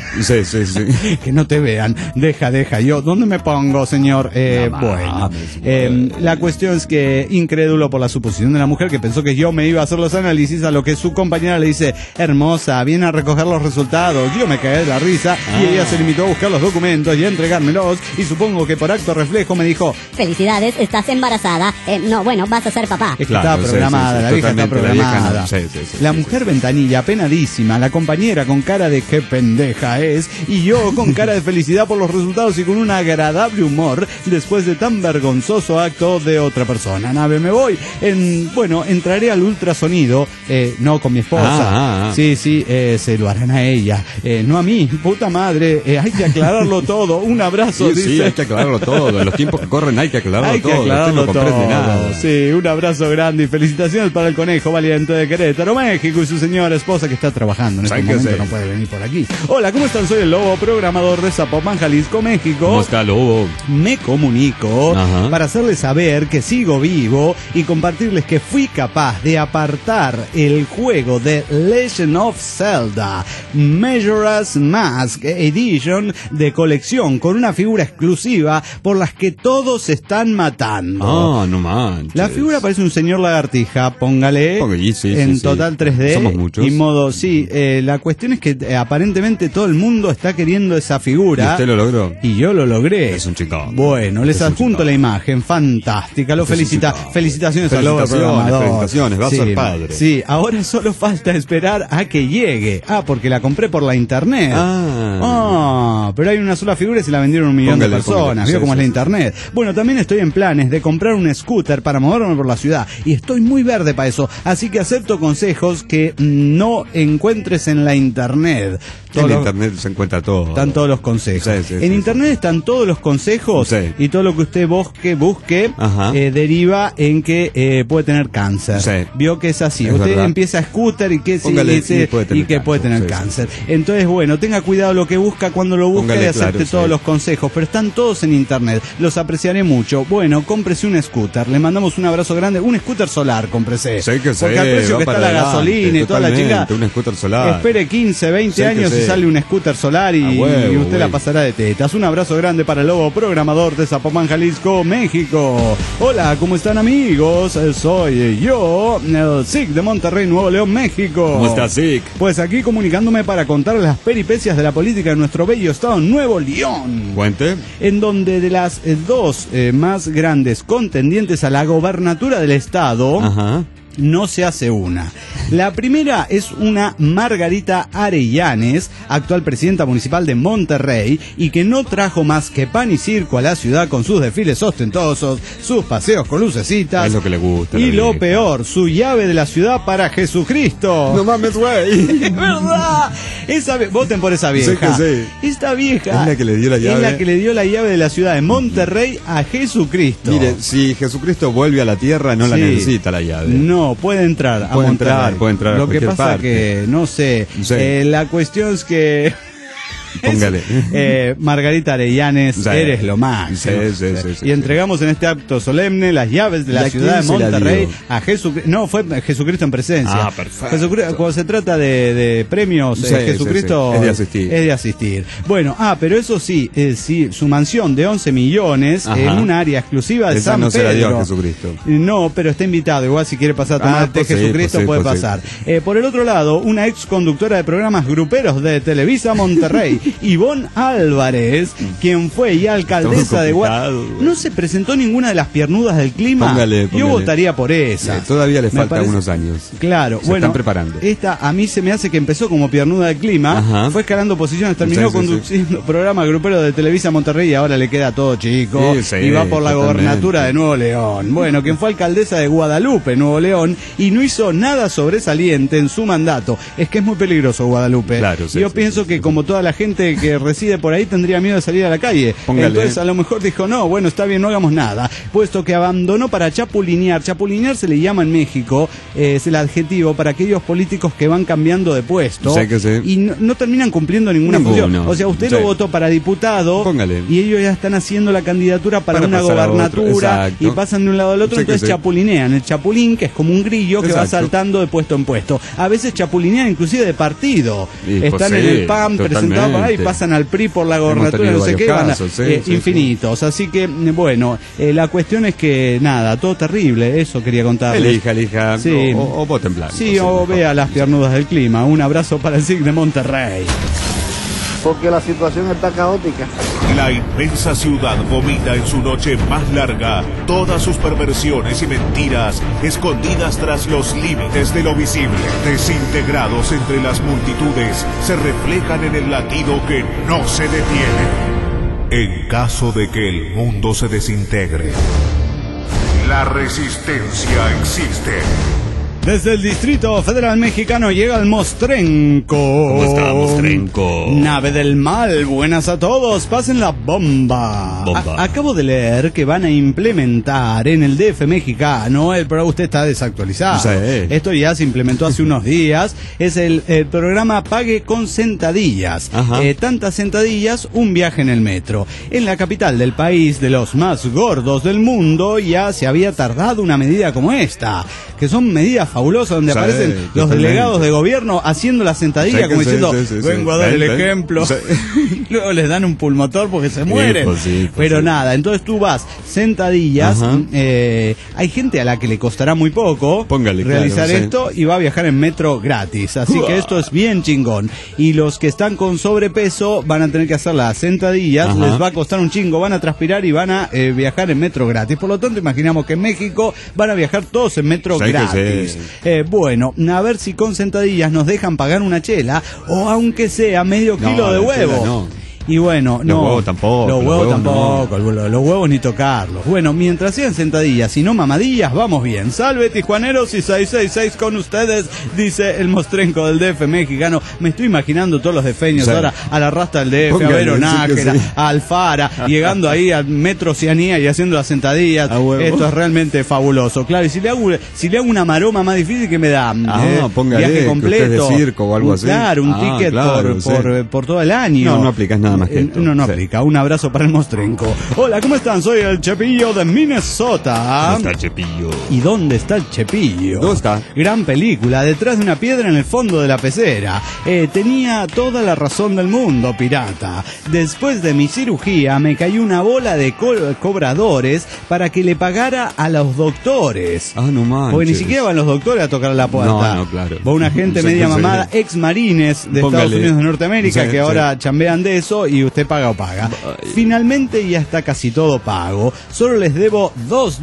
Speaker 4: Sí.
Speaker 3: Que no te vean. Deja. Yo, ¿dónde me pongo, señor? Bueno, la cuestión es que, incrédulo por la suposición de la mujer que pensó que yo me iba a hacer los análisis, a lo que su compañera le dice, hermosa, viene a recoger los resultados. Yo me caí de la risa y ella se limitó a buscar los documentos y a entregármelos, y supongo que por acto reflejo me dijo,
Speaker 6: felicidades, estás embarazada. No, bueno, vas a ser papá.
Speaker 3: Es que está programada, la vieja está programada. La mujer ventanilla, penadísima, la compañera con cara de qué pendeja es, y yo con cara de felicidad por los resultados y con un agradable humor después de tan vergonzoso acto de otra persona. Nave, me voy. Entraré al ultrasonido, no con mi esposa. Sí, se lo harán a ella, no a mí, puta madre. Hay que aclararlo todo. Un abrazo, dice.
Speaker 4: Sí, hay que aclararlo todo. En los tiempos que corren hay que aclararlo todo. Usted no comprende nada.
Speaker 3: Sí, un abrazo grande y felicitaciones para el conejo valiente de Querétaro, México, y su señora esposa que está trabajando en este momento, no puede venir por aquí. Hola, ¿cómo están? Soy el Lobo, programador de Zapopan, Jalisco, México.
Speaker 4: ¿Cómo está, Lobo?
Speaker 3: Me comunico para hacerles saber que sigo vivo y compartirles que fui capaz de apartar el juego de Legend of Zelda Majora's Mask Edition de colección con una figura exclusiva por las que todos se están matando.
Speaker 4: No manches.
Speaker 3: La figura parece un señor lagartija, póngale, en total 3D.
Speaker 4: Somos muchos.
Speaker 3: Y modo, la cuestión es que aparentemente todo el mundo está queriendo esa figura.
Speaker 4: ¿Y usted lo logró?
Speaker 3: Y yo lo logré.
Speaker 4: Es un chico.
Speaker 3: Bueno, les adjunto la imagen, fantástica. Lo felicitaciones al Lobo programador.
Speaker 4: Felicitaciones, va a ser padre.
Speaker 3: Sí, ahora solo falta esperar a que llegue. Porque la compré por la internet. Pero hay una sola figura y se la vendieron 1 millón de personas. ¿Vio cómo es la internet? Bueno, también estoy en planes de comprar un scooter para moverme por la ciudad. Y estoy muy verde para eso. Así que acepto consejos que no encuentres en la internet.
Speaker 4: En internet se encuentra todo.
Speaker 3: Están todos los consejos. En internet están todos los consejos y todo lo que usted busque deriva en que puede tener cáncer. Vio que es así.
Speaker 4: Es
Speaker 3: usted
Speaker 4: verdad.
Speaker 3: empieza a scooter y que puede tener cáncer. Entonces, bueno, tenga cuidado lo que busca cuando lo busque y acepte todos los consejos. Pero están todos en internet. Los apreciaré mucho. Bueno, cómprese un scooter. Le mandamos un abrazo grande. Un scooter solar, cómprese. Porque al precio que está la gasolina y toda la chica.
Speaker 4: Un scooter solar.
Speaker 3: Espere 15, 20 años y sale un scooter solar y usted la pasará de tetas. Un abrazo grande para el Lobo, programador de Zapopan, Jalisco, México. Hola, ¿cómo están, amigos? Soy yo, el SIC de Monterrey, Nuevo León, México.
Speaker 4: ¿Cómo está, SIC?
Speaker 3: Pues aquí comunicándome para contarles las peripecias de la política de nuestro bello estado, Nuevo León.
Speaker 4: Cuente.
Speaker 3: En donde de las dos más grandes contendientes a la gobernatura del estado, no se hace una. La primera es una Margarita Arellanes, actual presidenta municipal de Monterrey, y que no trajo más que pan y circo a la ciudad con sus desfiles ostentosos, sus paseos con lucecitas.
Speaker 4: Es lo que le gusta.
Speaker 3: Y lo peor, su llave de la ciudad para Jesucristo.
Speaker 4: No mames, güey.
Speaker 3: Es verdad. Voten por esa vieja. Esta vieja
Speaker 4: es la que le dio la llave.
Speaker 3: Es la que le dio la llave de la ciudad de Monterrey a Jesucristo.
Speaker 4: Mire, si Jesucristo vuelve a la tierra, no la necesita la llave.
Speaker 3: No, puede entrar a Monterrey.
Speaker 4: Puede entrar.
Speaker 3: Lo que pasa
Speaker 4: parte.
Speaker 3: que, no sé, la cuestión es que...
Speaker 4: Póngale.
Speaker 3: Margarita Arellanes, eres lo máximo. Y entregamos en este acto solemne las llaves de la ciudad de Monterrey a Jesucristo. No, fue Jesucristo en presencia.
Speaker 4: Perfecto.
Speaker 3: Cuando se trata de premios, Jesucristo
Speaker 4: es de asistir.
Speaker 3: Bueno, pero eso sí, su mansión de 11 millones en un área exclusiva de San Pedro.
Speaker 4: Se la dio a Jesucristo.
Speaker 3: No, pero está invitado. Igual si quiere pasar a tomar té Jesucristo puede pasar. Por el otro lado, una ex conductora de programas gruperos de Televisa Monterrey Ivonne Álvarez, quien fue ya alcaldesa de Guadalajara. No se presentó ninguna de las piernudas del clima.
Speaker 4: Póngale.
Speaker 3: Yo votaría por esa.
Speaker 4: Todavía le faltan unos años.
Speaker 3: Claro,
Speaker 4: se están preparando.
Speaker 3: Esta a mí se me hace que empezó como piernuda del clima. Ajá. Fue escalando posiciones, terminó conduciendo programa grupero de Televisa Monterrey y ahora le queda todo chico. Y va por la gobernatura de Nuevo León. Bueno, quien fue alcaldesa de Guadalupe, Nuevo León, y no hizo nada sobresaliente en su mandato. Es que es muy peligroso Guadalupe. Claro, yo pienso que como toda la gente que reside por ahí tendría miedo de salir a la calle. Póngale. Entonces a lo mejor dijo, no, bueno, está bien, no hagamos nada. Puesto que abandonó para chapulinear. Chapulinear se le llama en México, es el adjetivo para aquellos políticos que van cambiando de puesto y no terminan cumpliendo ninguna función. O sea, usted lo votó para diputado. Póngale. Y ellos ya están haciendo la candidatura para una gobernatura y pasan de un lado al otro, entonces chapulinean. El chapulín, que es como un grillo que va saltando de puesto en puesto. A veces chapulinean inclusive de partido. Están en el PAN presentados por ahí, pasan al PRI por la gobernatura, no sé qué, infinitos. Así que, bueno, la cuestión es que, nada, todo terrible, eso quería contarles.
Speaker 4: Elija, o vote en blanco.
Speaker 3: Sí, o vea las piernudas del clima. Un abrazo para el SIC de Monterrey.
Speaker 7: Porque la situación está caótica.
Speaker 1: La inmensa ciudad vomita en su noche más larga todas sus perversiones y mentiras escondidas tras los límites de lo visible. Desintegrados entre las multitudes, se reflejan en el latido que no se detiene. En caso de que el mundo se desintegre, la resistencia existe.
Speaker 3: Desde el Distrito Federal Mexicano llega el Mostrenco.
Speaker 4: ¿Cómo está, Mostrenco?
Speaker 3: Nave del mal, buenas a todos, pasen la bomba. Acabo de leer que van a implementar en el DF mexicano, pero usted está desactualizado. Sí. Esto ya se implementó hace unos días, es el programa Pague con Sentadillas. Tantas sentadillas, un viaje en el metro. En la capital del país, de los más gordos del mundo, ya se había tardado una medida como esta, que son medidas fabulosas donde aparecen los delegados de gobierno haciendo la sentadilla como diciendo vengo a dar el ejemplo. Luego les dan un pulmotor porque se mueren. Pero nada, entonces tú vas sentadillas. Hay gente a la que le costará muy poco realizar esto y va a viajar en metro gratis. Así que esto es bien chingón. Y los que están con sobrepeso van a tener que hacer las sentadillas. Les va a costar un chingo, van a transpirar y van a viajar en metro gratis. Por lo tanto, imaginamos que en México van a viajar todos en metro gratis. Bueno, a ver si con sentadillas nos dejan pagar una chela o aunque sea medio kilo de huevo. Y bueno,
Speaker 4: los huevos tampoco.
Speaker 3: Los huevos ni tocarlos. Bueno, mientras sean sentadillas y no mamadillas, vamos bien. Salve tijuaneros y 666 con ustedes, dice el Mostrenco del DF mexicano. Me estoy imaginando todos los defeños ahora a la rasta del DF, a Vero Nájera, a Alfara, llegando ahí al Metro Oceanía y haciendo las sentadillas. Esto es realmente fabuloso. Claro, y si le hago una maroma más difícil, que me da viaje completo,
Speaker 4: de circo o algo así.
Speaker 3: Claro, un ticket por todo el año.
Speaker 4: No aplicas nada más que esto.
Speaker 3: No aplica. Un abrazo para el Mostrenco. Hola, ¿cómo están? Soy el Chepillo de Minnesota.
Speaker 4: ¿Dónde está el Chepillo?
Speaker 3: ¿Y dónde está el Chepillo?
Speaker 4: ¿Dónde está?
Speaker 3: Gran película, detrás de una piedra en el fondo de la pecera. Tenía toda la razón del mundo, pirata. Después de mi cirugía me cayó una bola de cobradores para que le pagara a los doctores.
Speaker 4: No manches.
Speaker 3: Porque ni siquiera van los doctores a tocar la puerta.
Speaker 4: No, claro.
Speaker 3: Va una gente media mamada, ex marines de Estados Unidos de Norteamérica, que ahora chambean de eso y usted paga o paga. Finalmente ya está casi todo pago. Solo les debo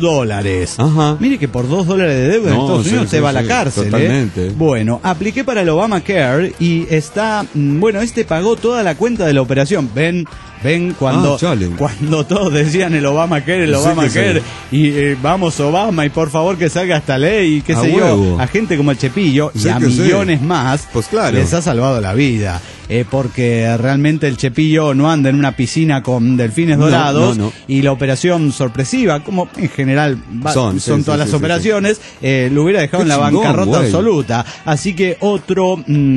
Speaker 3: $2. Mire que por $2 de deuda en Estados Unidos usted va a la cárcel.
Speaker 4: Totalmente.
Speaker 3: Bueno, apliqué para el Obamacare y está... Bueno, pagó toda la cuenta de la operación. Ven cuando todos decían el Obamacare, y vamos Obama, y por favor que salga esta ley, y qué sé yo, a gente como el Chepillo y a millones más, les ha salvado la vida. Porque realmente el Chepillo no anda en una piscina con delfines dorados, y la operación sorpresiva, como en general son todas las operaciones, lo hubiera dejado en la bancarrota absoluta. Así que otro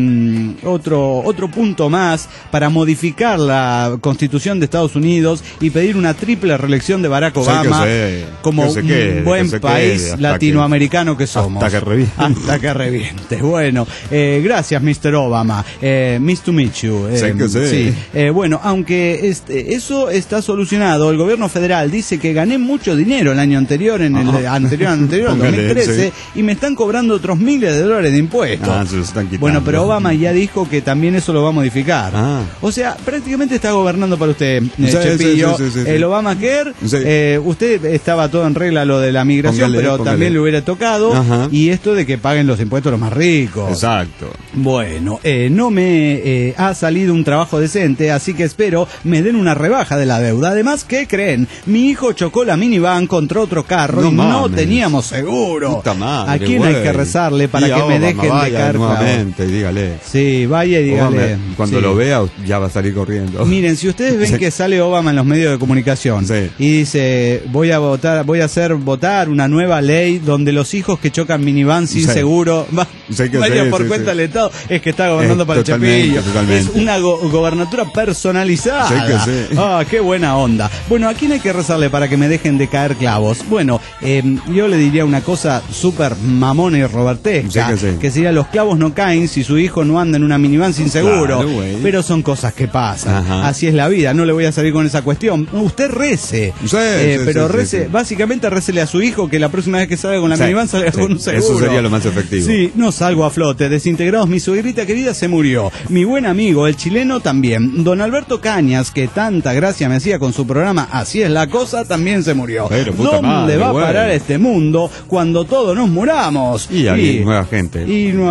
Speaker 3: punto más para modificar la Constitución de Estados Unidos y pedir una triple reelección de Barack Obama como un buen país latinoamericano que somos.
Speaker 4: Hasta que reviente.
Speaker 3: Bueno, gracias Mr. Obama. Miss to me. meet you.
Speaker 4: Sé que sí.
Speaker 3: Bueno, aunque eso está solucionado, el gobierno federal dice que gané mucho dinero el año anterior, en el anterior, el 2013, y me están cobrando otros miles de dólares de impuestos.
Speaker 4: Se los están quitando.
Speaker 3: Bueno, pero Obama ya dijo que también eso lo va a modificar. O sea, prácticamente está gobernando para usted, Chepillo. El Obamacare, usted estaba todo en regla lo de la migración, pero también le hubiera tocado. Y esto de que paguen los impuestos los más ricos.
Speaker 4: Exacto.
Speaker 3: Bueno, no me ha salido un trabajo decente, así que espero me den una rebaja de la deuda. Además, ¿qué creen? Mi hijo chocó la minivan contra otro carro no teníamos seguro.
Speaker 4: Puta madre,
Speaker 3: ¿A quién hay que rezarle para que me dejen de caer
Speaker 4: nuevamente, dígale.
Speaker 3: Sí, vaya y dígale.
Speaker 4: Cuando lo vea, ya va a salir corriendo.
Speaker 3: Miren, si ustedes ven que sale Obama en los medios de comunicación y dice, voy a hacer votar una nueva ley donde los hijos que chocan minivan sin seguro vayan por cuenta del Estado, es que está gobernando para el Chepillo. Es una gobernatura personalizada. Qué buena onda. Bueno, ¿a quién hay que rezarle para que me dejen de caer clavos? Bueno, yo le diría una cosa súper mamona y robertesca, que sería: los clavos no caen si su hijo no anda en una minivan sin seguro. Pero son cosas que pasan. Así es la vida, no le voy a salir con esa cuestión. Usted rece, pero rece, básicamente récele a su hijo que la próxima vez que salga con la minivan salga con un seguro.
Speaker 4: Eso sería lo más efectivo.
Speaker 3: Sí, no salgo a flote, desintegrados, mi suegrita querida se murió, mi buen amigo, el chileno, también. Don Alberto Cañas, que tanta gracia me hacía con su programa Así es la cosa, también se murió. ¿Dónde va a parar este mundo cuando todos nos muramos?
Speaker 4: Y nueva gente.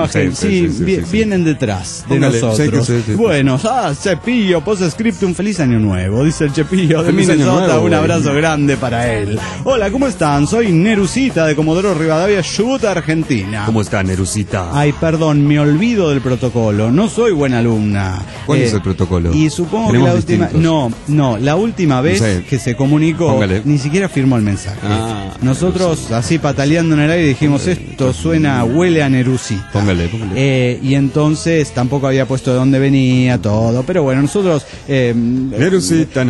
Speaker 3: Vienen detrás de nosotros. Bueno, Chepillo, post-scriptum, feliz año nuevo, dice el Chepillo de Minnesota, un abrazo grande para él. Hola, ¿cómo están? Soy Nerusita de Comodoro Rivadavia, Chubut, Argentina.
Speaker 4: ¿Cómo está, Nerusita?
Speaker 3: Ay, perdón, me olvido del protocolo, no soy buena alumna.
Speaker 4: ¿Cuál es el protocolo?
Speaker 3: Y supongo que la última... la última vez que se comunicó, ni siquiera firmó el mensaje. Nosotros, así pataleando en el aire, dijimos, esto huele a Nerusita.
Speaker 4: Póngale.
Speaker 3: Y entonces tampoco había puesto de dónde venía todo, pero bueno, nosotros...
Speaker 4: Nerusita.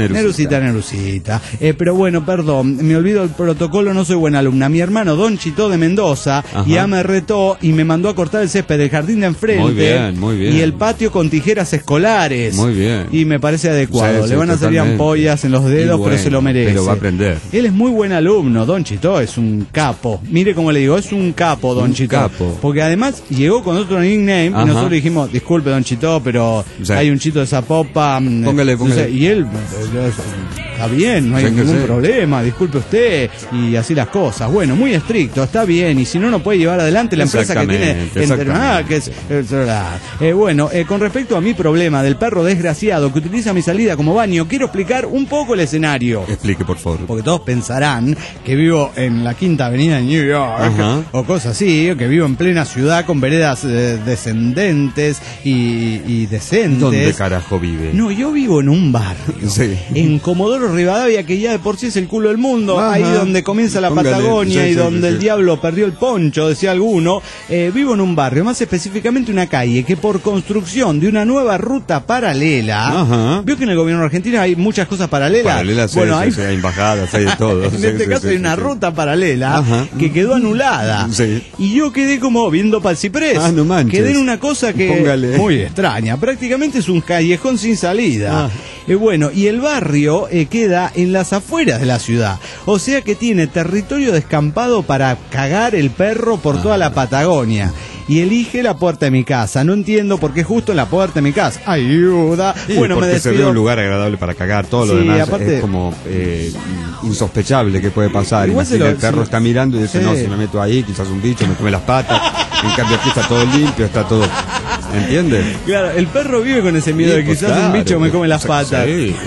Speaker 3: Pero bueno, perdón, me olvido del protocolo, no soy buena alumna. Mi hermano Don Chito de Mendoza ya me retó y me mandó a cortar el césped del jardín de enfrente.
Speaker 4: Muy bien.
Speaker 3: Y el patio con tijeras escolares.
Speaker 4: Muy bien.
Speaker 3: Y me parece adecuado. Le van a salir ampollas en los dedos, pero se lo merece.
Speaker 4: Pero va a aprender.
Speaker 3: Él es muy buen alumno, Don Chito es un capo. Mire cómo le digo, es un capo, Don Chito.
Speaker 4: Capo.
Speaker 3: Porque además llegó con otro nickname y nosotros dijimos, disculpe, Don Chito, pero hay un Chito de Zapopan.
Speaker 4: Póngale.
Speaker 3: Y él, está bien, no hay ningún problema, disculpe usted, y así las cosas. Bueno, muy estricto, está bien, y si no puede llevar adelante la empresa que tiene que es el celular. Con respecto a mi problema del perro desgraciado que utiliza mi salida como baño, quiero explicar un poco el escenario.
Speaker 4: Explique, por favor.
Speaker 3: Porque todos pensarán que vivo en la Quinta Avenida de New York o cosas así, o que vivo en plena ciudad con veredas descendentes y decentes.
Speaker 4: ¿Dónde carajo vive?
Speaker 3: No, yo vivo en un barrio, en Comodoro Rivadavia, que ya de por sí es el culo del mundo, ahí donde comienza la Patagonia y donde el diablo perdió el poncho, decía alguno. Vivo en un barrio, más específicamente una calle que por construcción de una nueva ruta paralela, vio que en el gobierno argentino hay muchas cosas paralelas.
Speaker 4: Hay embajadas, hay de todo.
Speaker 3: En este caso hay una ruta paralela que quedó anulada. Y yo quedé como viendo para el ciprés.
Speaker 4: No manches.
Speaker 3: Quedé en una cosa que muy extraña. Prácticamente es un callejón sin salida. Y el barrio queda en las afueras de la ciudad. O sea que tiene territorio descampado para cagar el perro por toda la Patagonia. Y elige la puerta de mi casa. No entiendo por qué justo en la puerta de mi casa. ¡Ayuda!
Speaker 4: Bueno, me despido. Se ve un lugar agradable para cagar. Todo lo demás aparte, es como insospechable que puede pasar. Imagina, el perro está mirando y dice, no, si me meto ahí, quizás un bicho me come las patas. En cambio aquí está todo limpio, está todo... ¿Entiendes?
Speaker 3: Claro, el perro vive con ese miedo de que quizás un bicho me come las patas.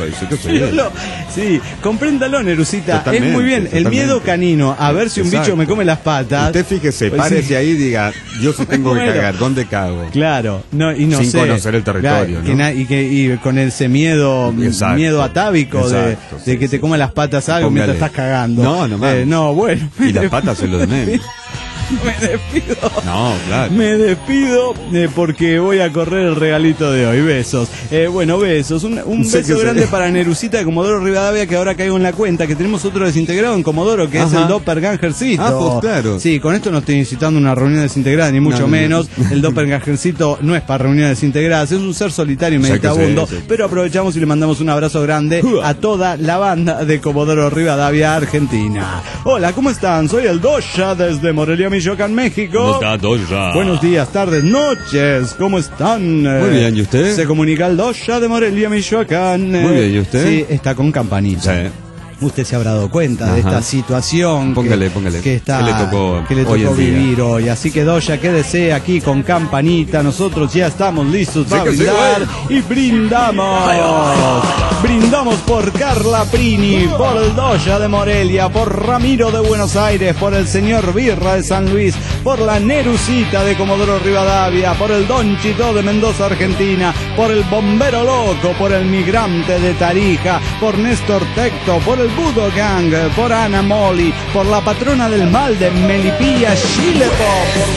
Speaker 3: Sí, compréndalo, Nerusita. Es muy bien, el miedo canino, a ver si un bicho me come las patas.
Speaker 4: Usted fíjese, párese ahí y diga, yo sí tengo que cagar, ¿dónde cago?
Speaker 3: Claro,
Speaker 4: sin conocer el territorio, ¿no?
Speaker 3: Y con ese miedo atávico de que te coma las patas algo mientras estás cagando.
Speaker 4: No,
Speaker 3: bueno.
Speaker 4: Y las patas se lo de menos.
Speaker 3: Me despido.
Speaker 4: No, claro.
Speaker 3: Me despido porque voy a correr el regalito de hoy. Besos. Bueno, besos. Un beso grande para Nerucita de Comodoro Rivadavia, que ahora caigo en la cuenta que tenemos otro desintegrado en Comodoro, que es el Doppelgangercito.
Speaker 4: Pues claro.
Speaker 3: Sí, con esto no estoy incitando una reunión desintegrada, ni mucho menos. El Doppelgangercito no es para reuniones desintegradas, es un ser solitario y meditabundo. Pero aprovechamos y le mandamos un abrazo grande a toda la banda de Comodoro Rivadavia, Argentina. Hola, ¿cómo están? Soy el Dosha desde Morelia, Michoacán, México.
Speaker 4: ¿Cómo está, Dosha?
Speaker 3: Buenos días, tardes, noches. ¿Cómo están?
Speaker 4: Muy bien, ¿y usted?
Speaker 3: Se comunica el Dosha de Morelia, Michoacán.
Speaker 4: Muy bien, ¿y usted?
Speaker 3: Sí, está con campanita.
Speaker 4: Sí.
Speaker 3: Usted se habrá dado cuenta de esta situación
Speaker 4: póngale.
Speaker 3: que
Speaker 4: le tocó
Speaker 3: vivir hoy. Así que Doya, quédese aquí con campanita. Nosotros ya estamos listos para brindar y brindamos. Brindamos por Carla Prini, por el Doya de Morelia, por Ramiro de Buenos Aires, por el señor Birra de San Luis, por la Nerucita de Comodoro Rivadavia, por el Don Chito de Mendoza, Argentina, por el Bombero Loco, por el Migrante de Tarija, por Néstor Tecto, por el Budo Gang, por Ana Moli, por la patrona del mal de Melipilla, Chilepo,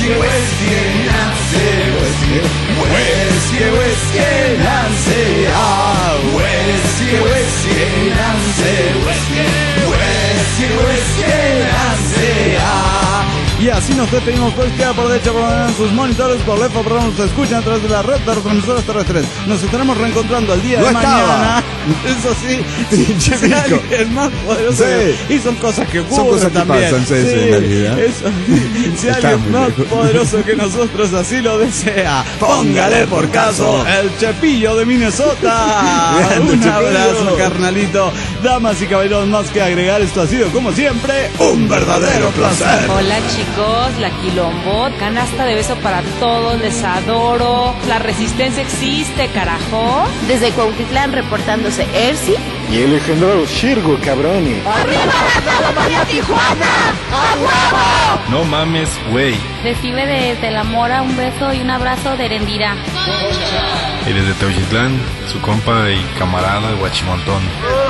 Speaker 3: y así nos despedimos por izquierda, por derecha, por en sus monitores, por left, por nos escuchan a través de la red de retransmisoras terrestres. Nos estaremos reencontrando el día de mañana. Eso sí, si alguien más poderoso. Y son cosas que ocurren, son cosas que también pasan, en la vida. Si alguien más poderoso que nosotros así lo desea, póngale por caso el Chepillo de Minnesota. Un abrazo, carnalito. Damas y caballeros, más que agregar, esto ha sido como siempre un verdadero placer.
Speaker 8: Hola chicos, la Quilombot, canasta de beso para todos, les adoro. La resistencia existe, carajo.
Speaker 9: Desde Cuautitlán reportándose Ersi
Speaker 7: y el legendario Shirgo, cabroni.
Speaker 9: ¡Arriba la María Tijuana! ¡A huevo!
Speaker 10: No mames, güey.
Speaker 11: Recibe desde La Mora un beso y un abrazo de Erendira.
Speaker 10: Y desde Teuchitlán, su compa y camarada Guachimontón.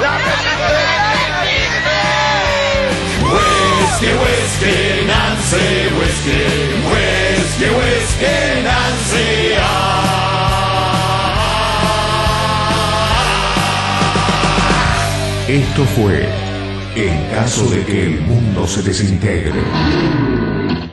Speaker 2: Huesque, Nancy, huesque, Nancy. Esto fue En caso de que el mundo se desintegre.